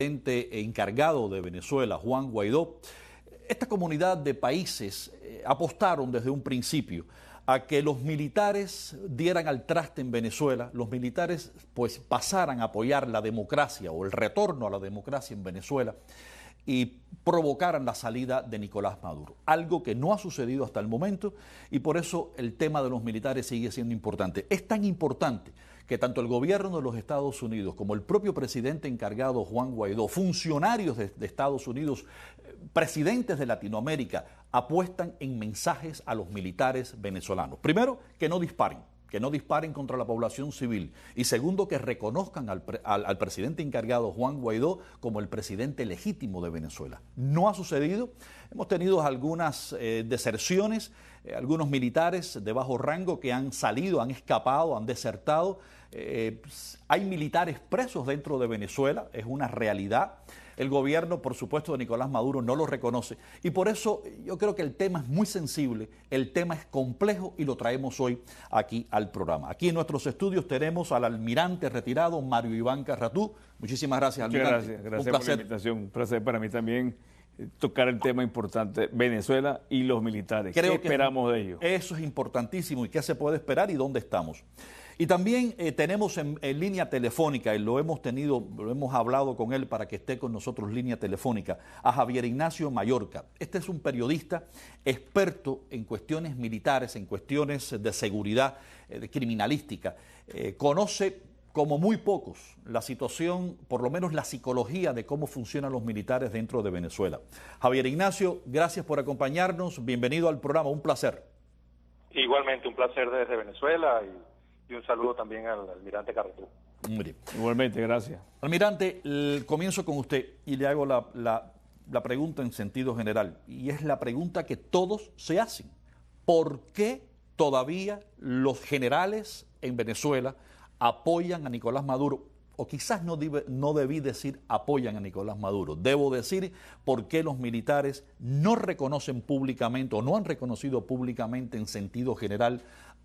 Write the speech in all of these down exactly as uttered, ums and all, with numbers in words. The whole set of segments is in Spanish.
presidente encargado de Venezuela, Juan Guaidó, esta comunidad de países eh, apostaron desde un principio a que los militares dieran al traste en Venezuela, los militares pues pasaran a apoyar la democracia o el retorno a la democracia en Venezuela y provocaran la salida de Nicolás Maduro, algo que no ha sucedido hasta el momento y por eso el tema de los militares sigue siendo importante. Es tan importante que tanto el gobierno de los Estados Unidos como el propio presidente encargado Juan Guaidó, funcionarios de, de Estados Unidos, presidentes de Latinoamérica, apuestan en mensajes a los militares venezolanos. Primero, que no disparen, que no disparen contra la población civil. Y segundo, que reconozcan al, al, al presidente encargado Juan Guaidó como el presidente legítimo de Venezuela. No ha sucedido. Hemos tenido algunas eh, deserciones, eh, algunos militares de bajo rango que han salido, han escapado, han desertado. Eh, hay militares presos dentro de Venezuela, es una realidad. El gobierno, por supuesto, de Nicolás Maduro no lo reconoce. Y por eso yo creo que el tema es muy sensible, el tema es complejo y lo traemos hoy aquí al programa. Aquí en nuestros estudios tenemos al almirante retirado Mario Iván Carratú. Muchísimas gracias, almirante. Muchas gracias, gracias por la invitación. Un placer para mí también tocar el tema importante, Venezuela y los militares. Creo ¿Qué esperamos de ellos? Eso es importantísimo y qué se puede esperar y dónde estamos. Y también eh, tenemos en, en línea telefónica, y lo hemos tenido, lo hemos hablado con él para que esté con nosotros en línea telefónica, a Javier Ignacio Mallorca. Este es un periodista experto en cuestiones militares, en cuestiones de seguridad, eh, de criminalística. Eh, conoce como muy pocos la situación, por lo menos la psicología de cómo funcionan los militares dentro de Venezuela. Javier Ignacio, gracias por acompañarnos. Bienvenido al programa, un placer. Igualmente, un placer desde Venezuela y... Y un saludo también al almirante Carratú. Igualmente, gracias. Almirante, el, comienzo con usted y le hago la, la, la pregunta en sentido general. Y es la pregunta que todos se hacen. ¿Por qué todavía los generales en Venezuela apoyan a Nicolás Maduro? O quizás no, debe, no debí decir apoyan a Nicolás Maduro. Debo decir por qué los militares no reconocen públicamente o no han reconocido públicamente en sentido general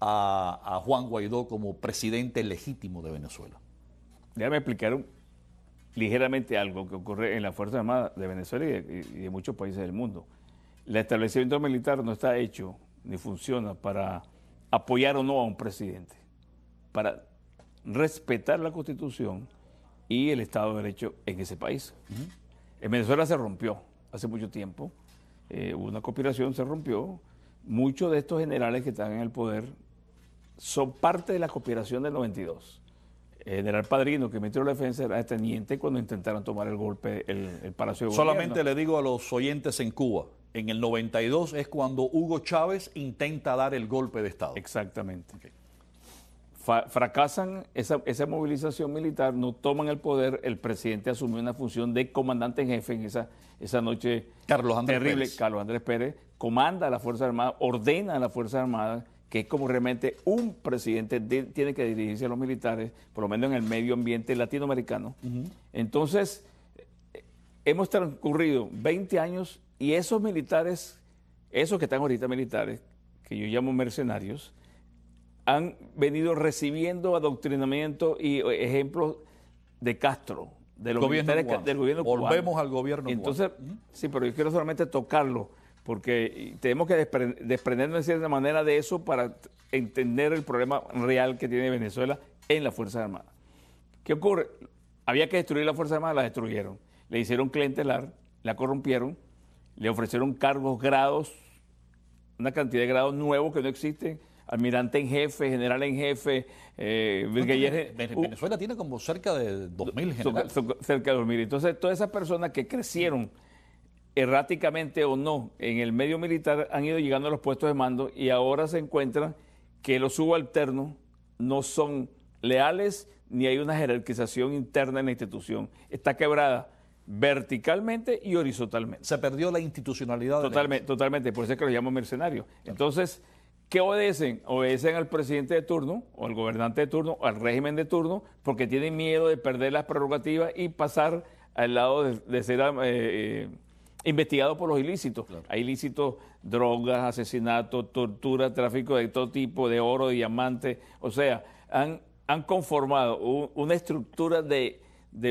a, a Juan Guaidó como presidente legítimo de Venezuela. Déjame explicar un, ligeramente algo que ocurre en las Fuerzas Armadas de Venezuela y de, y de muchos países del mundo. El establecimiento militar no está hecho ni funciona para apoyar o no a un presidente, para respetar la Constitución y el Estado de Derecho en ese país. Uh-huh. En Venezuela se rompió hace mucho tiempo, eh, hubo una conspiración, se rompió. Muchos de estos generales que están en el poder son parte de la conspiración del noventa y dos. El general Padrino, que ministro de la Defensa, era teniente cuando intentaron tomar el golpe, el, el Palacio de Gobierno. Solamente le digo a los oyentes en Cuba, en el noventa y dos es cuando Hugo Chávez intenta dar el golpe de Estado. Exactamente. Okay. Fracasan esa, esa movilización militar, no toman el poder, el presidente asumió una función de comandante en jefe en esa, esa noche Carlos Andrés terrible. Pérez. Carlos Andrés Pérez comanda a las Fuerzas Armadas, ordena a las Fuerzas Armadas, que es como realmente un presidente de, tiene que dirigirse a los militares, por lo menos en el medio ambiente latinoamericano. Uh-huh. Entonces, hemos transcurrido veinte años y esos militares, esos que están ahorita militares, que yo llamo mercenarios, han venido recibiendo adoctrinamiento y ejemplos de Castro, de los gobierno militares cubano. del gobierno cubano. Volvemos al gobierno Entonces, cubano. Uh-huh. Sí, pero yo quiero solamente tocarlo, porque tenemos que despre- desprendernos de cierta manera de eso para entender el problema real que tiene Venezuela en las Fuerzas Armadas. ¿Qué ocurre? Había que destruir las Fuerzas Armadas, las destruyeron. Le hicieron clientelar, la corrompieron, le ofrecieron cargos, grados, una cantidad de grados nuevos que no existen, almirante en jefe, general en jefe, eh, brigadier... No, Venezuela uh, tiene como cerca de dos mil generales. Cerca de dos mil. Entonces, todas esas personas que crecieron erráticamente o no en el medio militar han ido llegando a los puestos de mando y ahora se encuentran que los subalternos no son leales ni hay una jerarquización interna en la institución. Está quebrada verticalmente y horizontalmente. Se perdió la institucionalidad. Totalmente, de totalmente, por eso es que los llamo mercenarios. Entonces, ¿qué obedecen? Obedecen al presidente de turno, o al gobernante de turno, o al régimen de turno, porque tienen miedo de perder las prerrogativas y pasar al lado de, de ser eh, investigado por los ilícitos. Claro. Hay ilícitos, drogas, asesinatos, tortura, tráfico de todo tipo, de oro, de diamantes. O sea, han, han conformado un, una estructura de, de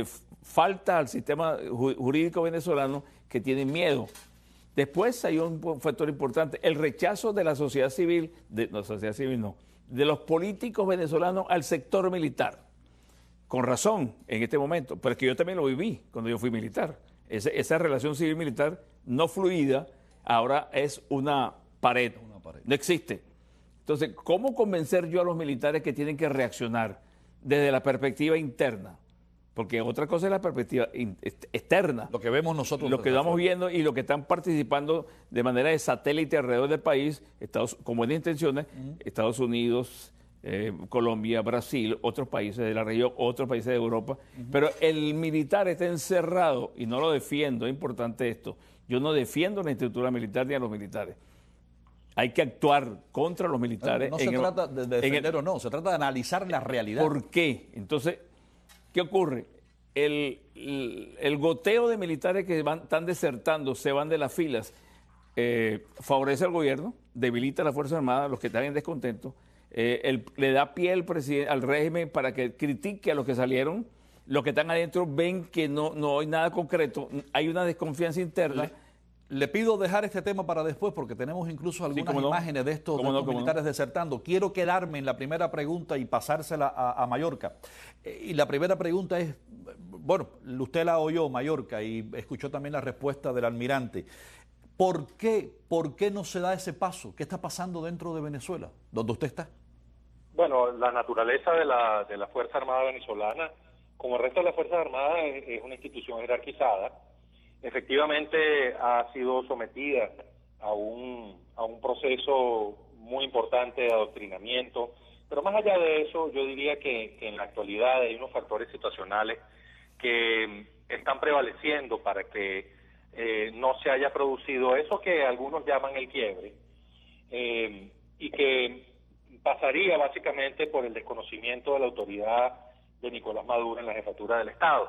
falta al sistema jurídico venezolano que tiene miedo. Después hay un factor importante, el rechazo de la sociedad civil, de la sociedad civil no, de los políticos venezolanos al sector militar. Con razón en este momento, pero es que yo también lo viví cuando yo fui militar. Esa, esa relación civil-militar no fluida ahora es una pared, una pared, no existe. Entonces, ¿cómo convencer yo a los militares que tienen que reaccionar desde la perspectiva interna? Porque otra cosa es la perspectiva externa. Lo que vemos nosotros. Lo que estamos viendo y lo que están participando de manera de satélite alrededor del país, Estados, con buenas intenciones, uh-huh. Estados Unidos, eh, Colombia, Brasil, otros países de la región, otros países de Europa. Uh-huh. Pero el militar está encerrado y no lo defiendo, es importante esto. Yo no defiendo la estructura militar ni a los militares. Hay que actuar contra los militares. No, no se el, trata de defender el, o no, se trata de analizar la realidad. ¿Por qué? Entonces, ¿qué ocurre? El, el, el goteo de militares que van, están desertando, se van de las filas, eh, favorece al gobierno, debilita a las Fuerzas Armadas, los que están en descontento, eh, el, le da pie al, al régimen para que critique a los que salieron, los que están adentro ven que no, no hay nada concreto, hay una desconfianza interna. Le, le pido dejar este tema para después porque tenemos incluso algunas sí, no? imágenes de estos, de estos no, militares no? desertando. Quiero quedarme en la primera pregunta y pasársela a, a Mallorca. Eh, y la primera pregunta es, bueno, usted la oyó, Mallorca, y escuchó también la respuesta del almirante. ¿Por qué, ¿Por qué no se da ese paso? ¿Qué está pasando dentro de Venezuela, donde usted está? Bueno, la naturaleza de la, de la Fuerza Armada venezolana, como el resto de las Fuerzas Armadas, es, es una institución jerarquizada. Efectivamente ha sido sometida a un, a un proceso muy importante de adoctrinamiento, pero más allá de eso, yo diría que, que en la actualidad hay unos factores situacionales que están prevaleciendo para que eh, no se haya producido eso que algunos llaman el quiebre, eh, y que pasaría básicamente por el desconocimiento de la autoridad de Nicolás Maduro en la jefatura del Estado.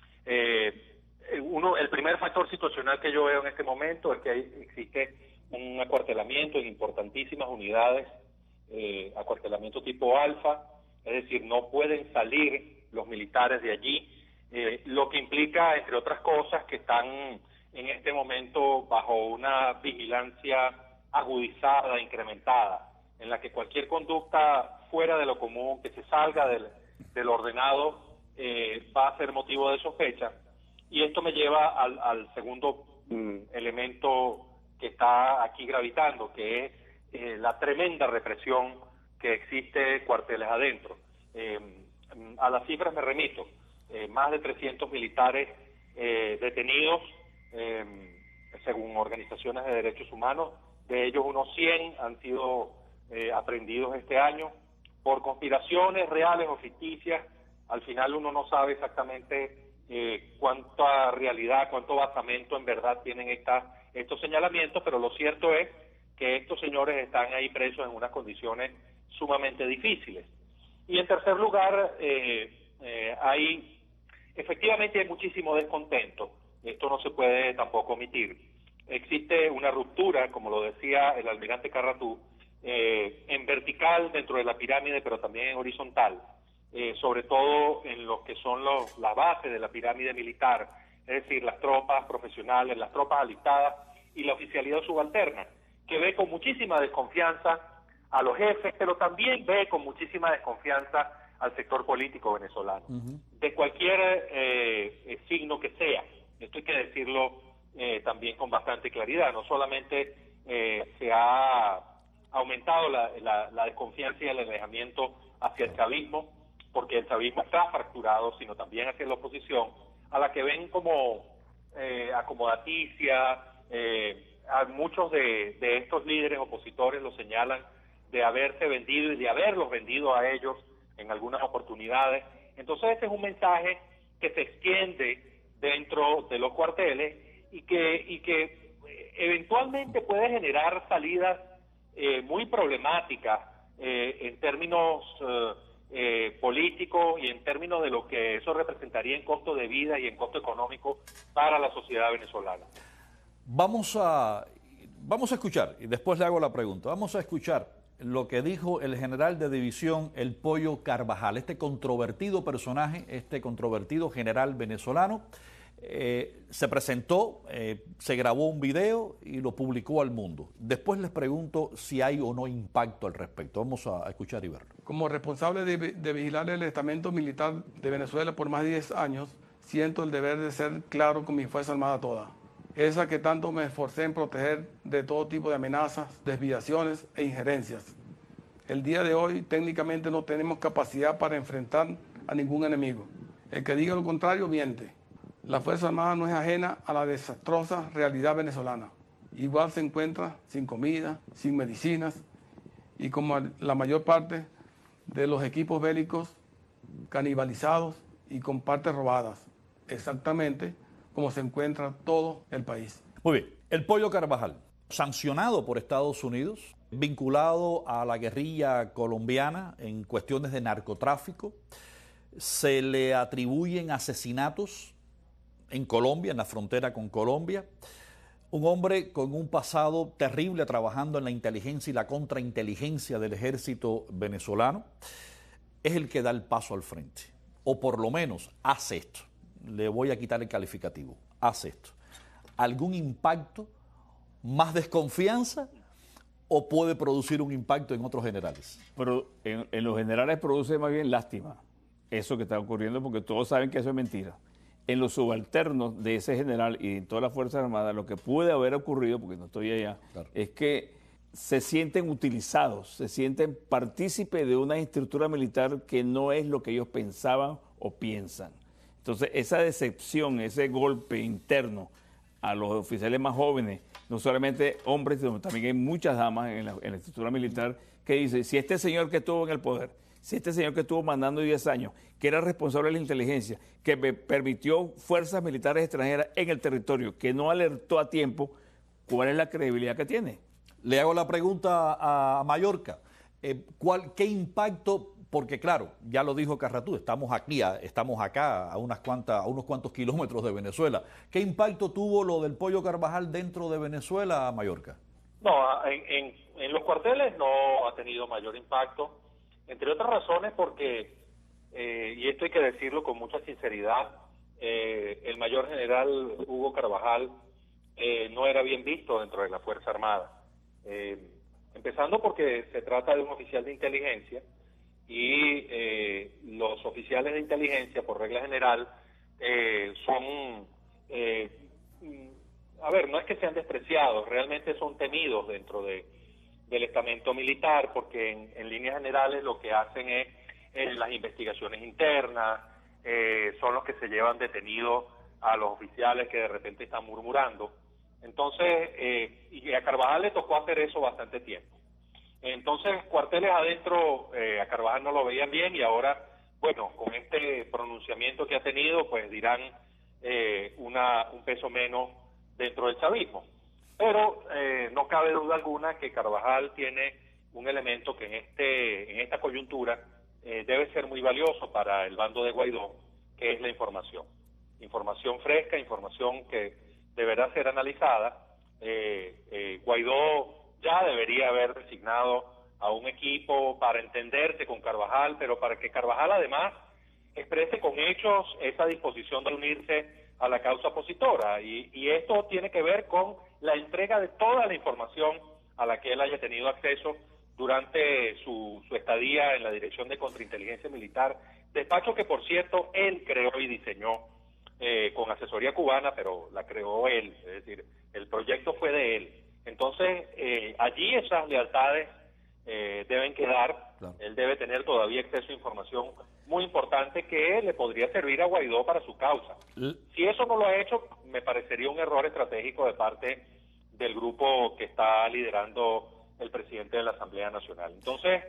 Eh, Uno, el primer factor situacional que yo veo en este momento es que hay, existe un acuartelamiento en importantísimas unidades, eh, acuartelamiento tipo alfa, es decir, no pueden salir los militares de allí, eh, lo que implica, entre otras cosas, que están en este momento bajo una vigilancia agudizada, incrementada, en la que cualquier conducta fuera de lo común, que se salga del, del ordenado, eh, va a ser motivo de sospecha. Y esto me lleva al, al segundo mm, elemento que está aquí gravitando, que es eh, la tremenda represión que existe cuarteles adentro. Eh, a las cifras me remito, eh, más de trescientos militares eh, detenidos, eh, según organizaciones de derechos humanos, de ellos unos cien han sido eh, aprehendidos este año por conspiraciones reales o ficticias. Al final uno no sabe exactamente Eh, cuánta realidad, cuánto basamento en verdad tienen esta, estos señalamientos, pero lo cierto es que estos señores están ahí presos en unas condiciones sumamente difíciles. Y en tercer lugar, eh, eh, hay, efectivamente hay muchísimo descontento, esto no se puede tampoco omitir. Existe una ruptura, como lo decía el almirante Carratú, eh, en vertical dentro de la pirámide, pero también en horizontal. Eh, sobre todo en lo que son los, la base de la pirámide militar, es decir, las tropas profesionales, las tropas alistadas y la oficialidad subalterna, que ve con muchísima desconfianza a los jefes, pero también ve con muchísima desconfianza al sector político venezolano, uh-huh. de cualquier eh, eh, signo que sea. Esto hay que decirlo eh, también con bastante claridad. No solamente eh, se ha aumentado la, la, la desconfianza y el alejamiento hacia el chavismo, porque el chavismo está fracturado, sino también hacia la oposición, a la que ven como eh, acomodaticia. Eh, a muchos de, de estos líderes opositores lo señalan de haberse vendido y de haberlos vendido a ellos en algunas oportunidades. Entonces este es un mensaje que se extiende dentro de los cuarteles y que, y que eventualmente puede generar salidas eh, muy problemáticas eh, en términos eh, Eh, político y en términos de lo que eso representaría en costo de vida y en costo económico para la sociedad venezolana. Vamos a, vamos a escuchar, y después le hago la pregunta, vamos a escuchar lo que dijo el general de división El Pollo Carvajal, este controvertido personaje, este controvertido general venezolano. Eh, se presentó, eh, se grabó un video y lo publicó al mundo. Después les pregunto si hay o no impacto al respecto. Vamos a, a escuchar y verlo. Como responsable de, de vigilar el estamento militar de Venezuela por más de diez años, siento el deber de ser claro con mi Fuerza Armada toda. Esa que tanto me esforcé en proteger de todo tipo de amenazas, desviaciones e injerencias. El día de hoy técnicamente no tenemos capacidad para enfrentar a ningún enemigo. El que diga lo contrario miente. La Fuerza Armada no es ajena a la desastrosa realidad venezolana. Igual se encuentra sin comida, sin medicinas y como la mayor parte de los equipos bélicos canibalizados y con partes robadas. Exactamente como se encuentra todo el país. Muy bien. El Pollo Carvajal, sancionado por Estados Unidos, vinculado a la guerrilla colombiana en cuestiones de narcotráfico, se le atribuyen asesinatos en Colombia, en la frontera con Colombia. Un hombre con un pasado terrible trabajando en la inteligencia y la contrainteligencia del ejército venezolano, es el que da el paso al frente. O por lo menos hace esto. Le voy a quitar el calificativo. Hace esto. ¿Algún impacto? ¿Más desconfianza? ¿O puede producir un impacto en otros generales? Pero en, en los generales produce más bien lástima eso que está ocurriendo, porque todos saben que eso es mentira. En los subalternos de ese general y en todas las Fuerzas Armadas, lo que puede haber ocurrido, porque no estoy allá, claro, es que se sienten utilizados, se sienten partícipes de una estructura militar que no es lo que ellos pensaban o piensan. Entonces, esa decepción, ese golpe interno a los oficiales más jóvenes, no solamente hombres, sino también hay muchas damas en la, en la estructura militar que dicen, si este señor que estuvo en el poder, si este señor que estuvo mandando diez años, que era responsable de la inteligencia, que me permitió fuerzas militares extranjeras en el territorio, que no alertó a tiempo, ¿cuál es la credibilidad que tiene? Le hago la pregunta a Mallorca. Eh, ¿cuál, ¿Qué impacto? Porque claro, ya lo dijo Carratú, estamos aquí, a, estamos acá a, unas cuantas, a unos cuantos kilómetros de Venezuela. ¿Qué impacto tuvo lo del Pollo Carvajal dentro de Venezuela, Mallorca? No, en, en, en los cuarteles no ha tenido mayor impacto. Entre otras razones porque, eh, y esto hay que decirlo con mucha sinceridad, eh, el mayor general Hugo Carvajal eh, no era bien visto dentro de la Fuerza Armada. Eh, empezando porque se trata de un oficial de inteligencia y eh, los oficiales de inteligencia, por regla general, eh, son, eh, a ver, no es que sean despreciados, realmente son temidos dentro de del estamento militar, porque en, en líneas generales lo que hacen es eh, las investigaciones internas, eh, son los que se llevan detenidos a los oficiales que de repente están murmurando. Entonces, eh, y a Carvajal le tocó hacer eso bastante tiempo. Entonces, cuarteles adentro, eh, a Carvajal no lo veían bien y ahora, bueno, con este pronunciamiento que ha tenido, pues dirán eh, una, un peso menos dentro del chavismo. Pero eh, no cabe duda alguna que Carvajal tiene un elemento que en este en esta coyuntura eh, debe ser muy valioso para el bando de Guaidó, que es la información. Información fresca, información que deberá ser analizada. Eh, eh, Guaidó ya debería haber designado a un equipo para entenderse con Carvajal, pero para que Carvajal además exprese con hechos esa disposición de unirse a la causa opositora. Y, y esto tiene que ver con la entrega de toda la información a la que él haya tenido acceso durante su, su estadía en la Dirección de Contrainteligencia Militar, despacho que, por cierto, él creó y diseñó eh, con asesoría cubana, pero la creó él, es decir, el proyecto fue de él. Entonces, eh, allí esas lealtades eh, deben quedar, claro. Él debe tener todavía acceso a información muy importante que le podría servir a Guaidó para su causa. Si eso no lo ha hecho, me parecería un error estratégico de parte del grupo que está liderando el presidente de la Asamblea Nacional. Entonces,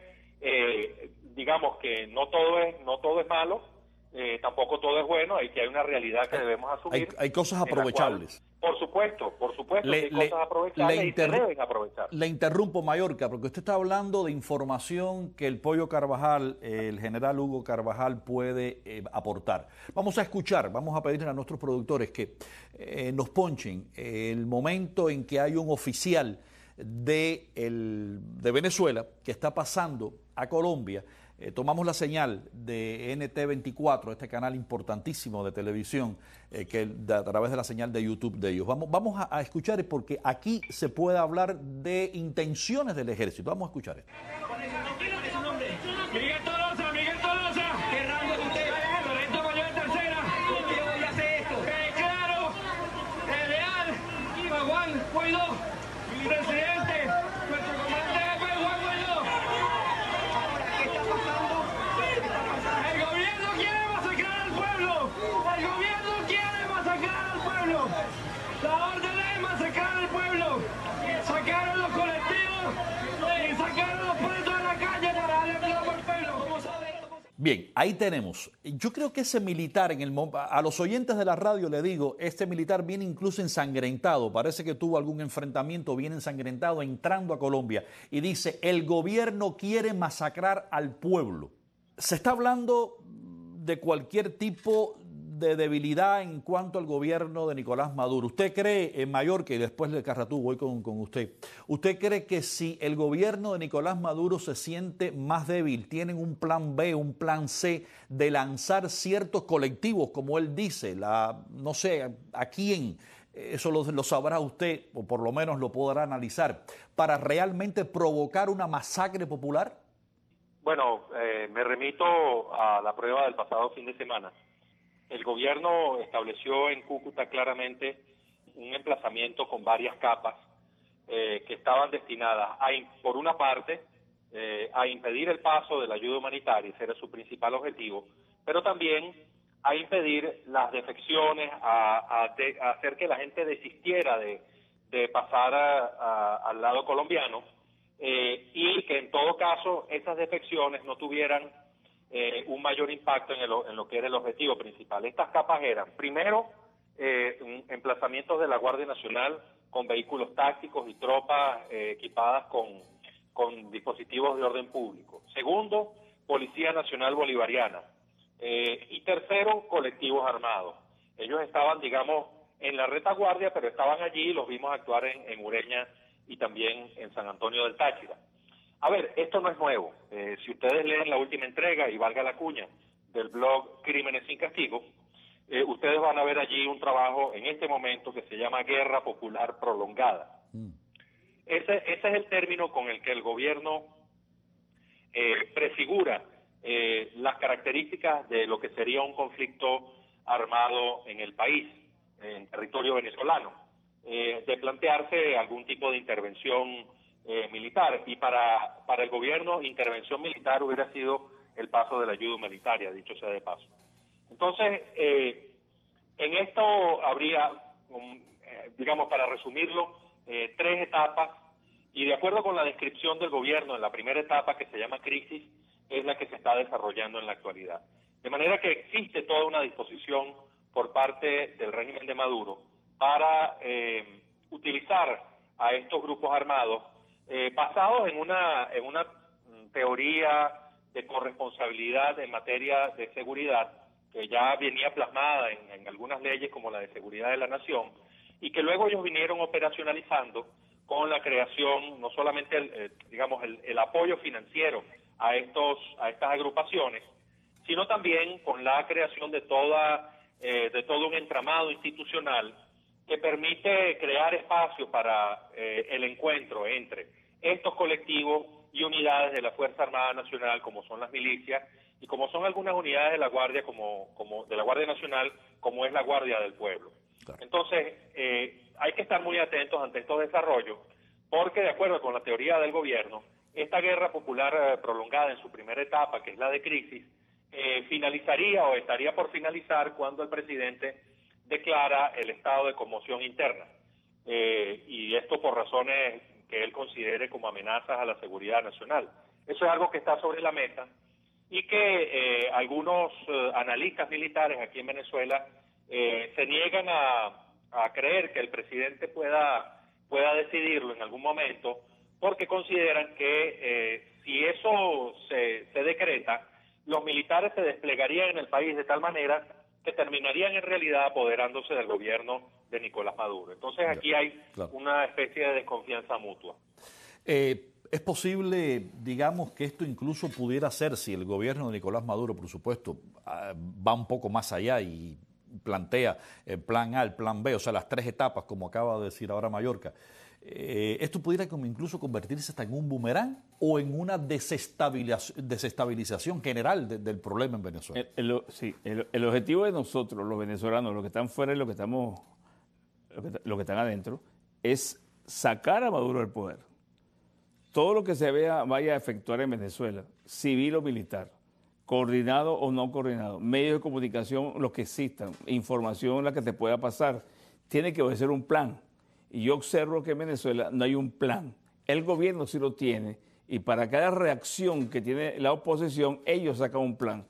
eh, digamos que no todo es no todo es malo, eh, tampoco todo es bueno, hay que hay una realidad que debemos asumir. Hay, hay cosas aprovechables. Cual, por supuesto, por supuesto, le, hay le, cosas aprovechables le y se deben aprovechar. Le interrumpo, Mallorca, porque usted está hablando de información que el Pollo Carvajal, eh, el general Hugo Carvajal puede eh, aportar. Vamos a escuchar, vamos a pedirle a nuestros productores que eh, nos ponchen eh, el momento en que hay un oficial de, el, de Venezuela que está pasando a Colombia. Eh, tomamos la señal de N T veinticuatro, este canal importantísimo de televisión, eh, que de, a través de la señal de YouTube de ellos. Vamos, vamos a, a escuchar, porque aquí se puede hablar de intenciones del ejército. Vamos a escuchar esto. Miguel Tolosa, Miguel Tolosa. ¿Qué rango es usted? Sargento mayor en tercera. ¿Qué voy a hacer esto? Eh, claro, eh, leal, Iba Juan Guaidó, presidente, nuestro comandante jefe Juan Guaidó. Ahora, ¿qué está pasando? ¿Qué está pasando? El gobierno quiere masacrar al pueblo. El gobierno quiere masacrar al pueblo. La orden es masacrar al pueblo. Sacaron los colectivos y sacaron los presos de la calle para darle plomo al pueblo. ¿Cómo sabe? Bien, ahí tenemos. Yo creo que ese militar, en el a los oyentes de la radio le digo, este militar viene incluso ensangrentado, parece que tuvo algún enfrentamiento, viene ensangrentado entrando a Colombia y dice, el gobierno quiere masacrar al pueblo. Se está hablando de cualquier tipo de debilidad en cuanto al gobierno de Nicolás Maduro. ¿Usted cree, en Mallorca, y después de Carratú voy con, con usted, usted cree que si el gobierno de Nicolás Maduro se siente más débil, tienen un plan B, un plan C de lanzar ciertos colectivos, como él dice, la, no sé a quién, eso lo, lo sabrá usted, o por lo menos lo podrá analizar, para realmente provocar una masacre popular? Bueno, eh, me remito a la prueba del pasado fin de semana. El gobierno estableció en Cúcuta claramente un emplazamiento con varias capas eh, que estaban destinadas, a, por una parte, eh, a impedir el paso de la ayuda humanitaria, ese era su principal objetivo, pero también a impedir las defecciones, a, a, de, a hacer que la gente desistiera de, de pasar a, a, al lado colombiano, eh, y que en todo caso esas defecciones no tuvieran Eh, un mayor impacto en, el, en lo que era el objetivo principal. Estas capas eran, primero, eh, emplazamientos de la Guardia Nacional con vehículos tácticos y tropas eh, equipadas con, con dispositivos de orden público. Segundo, Policía Nacional Bolivariana. Eh, y tercero, colectivos armados. Ellos estaban, digamos, en la retaguardia, pero estaban allí, los vimos actuar en, en Ureña y también en San Antonio del Táchira. A ver, esto no es nuevo. Eh, si ustedes leen la última entrega, y valga la cuña, del blog Crímenes sin Castigo, eh, ustedes van a ver allí un trabajo en este momento que se llama Guerra Popular Prolongada. Mm. Ese, ese es el término con el que el gobierno eh, prefigura eh, las características de lo que sería un conflicto armado en el país, en territorio venezolano, eh, de plantearse algún tipo de intervención Eh, militar, y para, para el gobierno intervención militar hubiera sido el paso de la ayuda humanitaria, dicho sea de paso. Entonces, eh, en esto habría, um, eh, digamos, para resumirlo, eh, tres etapas, y de acuerdo con la descripción del gobierno en la primera etapa, que se llama crisis, es la que se está desarrollando en la actualidad. De manera que existe toda una disposición por parte del régimen de Maduro para eh, utilizar a estos grupos armados Eh, basados en una en una teoría de corresponsabilidad en materia de seguridad que ya venía plasmada en, en algunas leyes como la de seguridad de la nación, y que luego ellos vinieron operacionalizando con la creación, no solamente el, eh, digamos el, el apoyo financiero a estos a estas agrupaciones, sino también con la creación de toda eh, de todo un entramado institucional que permite crear espacio para eh, el encuentro entre estos colectivos y unidades de la Fuerza Armada Nacional, como son las milicias, y como son algunas unidades de la Guardia, como, como de la Guardia Nacional, como es la Guardia del Pueblo. Claro. Entonces, eh, hay que estar muy atentos ante estos desarrollos, porque de acuerdo con la teoría del gobierno, esta guerra popular eh, prolongada en su primera etapa, que es la de crisis, eh, finalizaría o estaría por finalizar cuando el presidente declara el estado de conmoción interna, eh, y esto por razones que él considere como amenazas a la seguridad nacional. Eso es algo que está sobre la mesa y que eh, algunos eh, analistas militares aquí en Venezuela eh, se niegan a, a creer que el presidente pueda, pueda decidirlo en algún momento, porque consideran que eh, si eso se, se decreta, los militares se desplegarían en el país de tal manera que terminarían en realidad apoderándose del gobierno de Nicolás Maduro. Entonces aquí hay claro. una especie de desconfianza mutua. Eh, es posible, digamos, que esto incluso pudiera ser, si el gobierno de Nicolás Maduro, por supuesto, va un poco más allá y plantea el plan A, el plan B, o sea, las tres etapas, como acaba de decir ahora Mallorca, eh, ¿esto pudiera como incluso convertirse hasta en un boomerang o en una desestabilización, desestabilización general de, del problema en Venezuela? El, el, sí, el, el objetivo de nosotros, los venezolanos, los que están fuera y los que, estamos, los que, los que están adentro, es sacar a Maduro del poder. Todo lo que se vea vaya a efectuar en Venezuela, civil o militar, coordinado o no coordinado, medios de comunicación, los que existan, información la que te pueda pasar, tiene que obedecer un plan. Y yo observo que en Venezuela no hay un plan. El gobierno sí lo tiene y para cada reacción que tiene la oposición, ellos sacan un plan.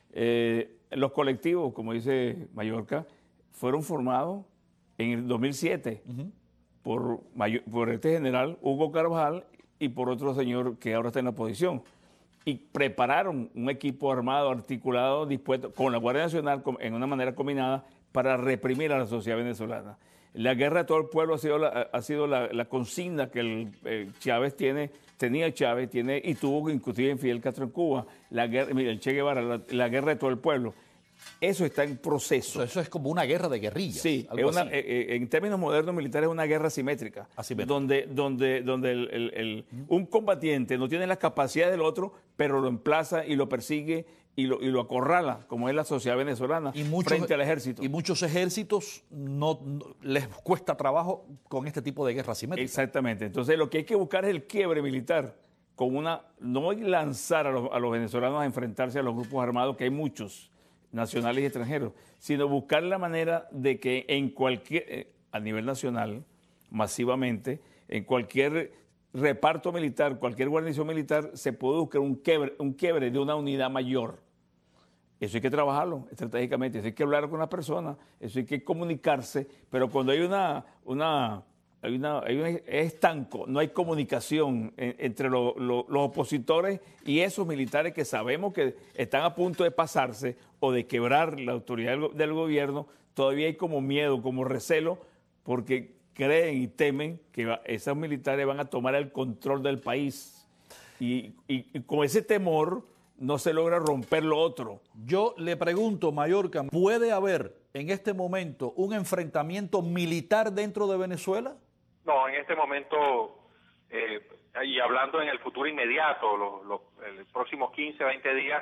Eh, los colectivos, como dice Mallorca, fueron formados en el dos mil siete uh-huh. por, por este general Hugo Carvajal y por otro señor que ahora está en la oposición. Y prepararon un equipo armado, articulado, dispuesto, con la Guardia Nacional en una manera combinada para reprimir a la sociedad venezolana. La guerra de todo el pueblo ha sido la, ha sido la, la consigna que el, el Chávez tiene, tenía Chávez tiene y tuvo inclusive en Fidel Castro en Cuba, la guerra, mira, el Che Guevara, la, la guerra de todo el pueblo. Eso está en proceso. Eso es como una guerra de guerrillas. Sí, es una, eh, en términos modernos militares es una guerra asimétrica, asimétrica. donde, donde, donde el, el, el, un combatiente no tiene las capacidades del otro, pero lo emplaza y lo persigue y lo, y lo acorrala, como es la sociedad venezolana, y muchos, frente al ejército. Y muchos ejércitos no, no les cuesta trabajo con este tipo de guerra asimétrica. Exactamente. Entonces lo que hay que buscar es el quiebre militar, con una, no lanzar a los, a los venezolanos a enfrentarse a los grupos armados, que hay muchos, nacionales y extranjeros, sino buscar la manera de que en cualquier, a nivel nacional, masivamente, en cualquier reparto militar, cualquier guarnición militar, se puede buscar un quiebre, un quiebre de una unidad mayor. Eso hay que trabajarlo estratégicamente, eso hay que hablar con las personas, eso hay que comunicarse, pero cuando hay una, una, hay una, hay un estanco, no hay comunicación en, entre lo, lo, los opositores y esos militares que sabemos que están a punto de pasarse o de quebrar la autoridad del, del gobierno, todavía hay como miedo, como recelo, porque creen y temen que esos militares van a tomar el control del país. Y, y, y con ese temor no se logra romper lo otro. Yo le pregunto, Mallorca, ¿puede haber en este momento un enfrentamiento militar dentro de Venezuela? No, en este momento, eh, y hablando en el futuro inmediato, los, los, los próximos quince, veinte días,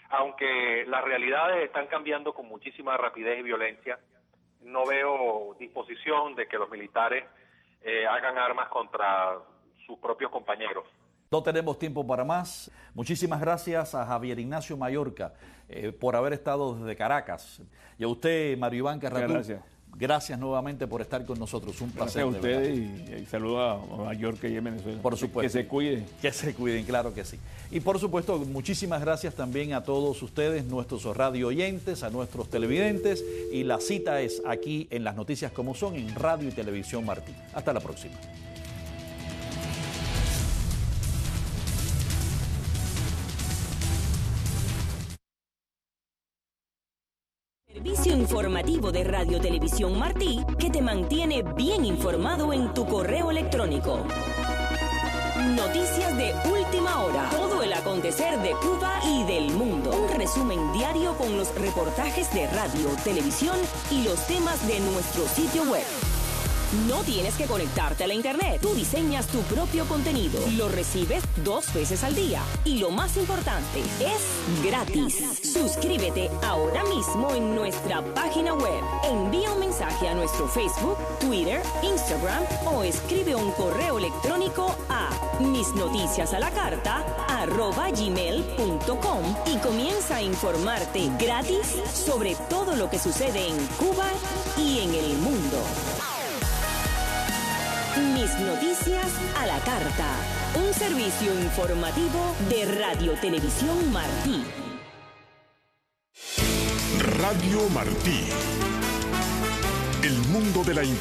aunque las realidades están cambiando con muchísima rapidez y violencia, no veo disposición de que los militares eh, hagan armas contra sus propios compañeros. No tenemos tiempo para más. Muchísimas gracias a Javier Ignacio Mallorca eh, por haber estado desde Caracas. Y a usted, Mario Iván Carratú, gracias. Gracias nuevamente por estar con nosotros. Un placer. Gracias a ustedes y, y saludos a Mallorca y a Venezuela. Por supuesto. Que se cuiden. Que se cuiden, claro que sí. Y por supuesto, muchísimas gracias también a todos ustedes, nuestros radio oyentes, a nuestros televidentes. Y la cita es aquí en Las Noticias Como Son, en Radio y Televisión Martí. Hasta la próxima. Servicio informativo de Radio Televisión Martí que te mantiene bien informado en tu correo electrónico. Noticias de última hora, todo el acontecer de Cuba y del mundo. Un resumen diario con los reportajes de radio, televisión y los temas de nuestro sitio web. No tienes que conectarte a la internet. Tú diseñas tu propio contenido. Lo recibes dos veces al día. Y lo más importante, es gratis. Suscríbete ahora mismo en nuestra página web. Envía un mensaje a nuestro Facebook, Twitter, Instagram o escribe un correo electrónico a misnoticiasalacarta arroba gmail punto com y comienza a informarte gratis sobre todo lo que sucede en Cuba y en el mundo. Mis Noticias a la Carta, un servicio informativo de Radio Televisión Martí. Radio Martí. El mundo de la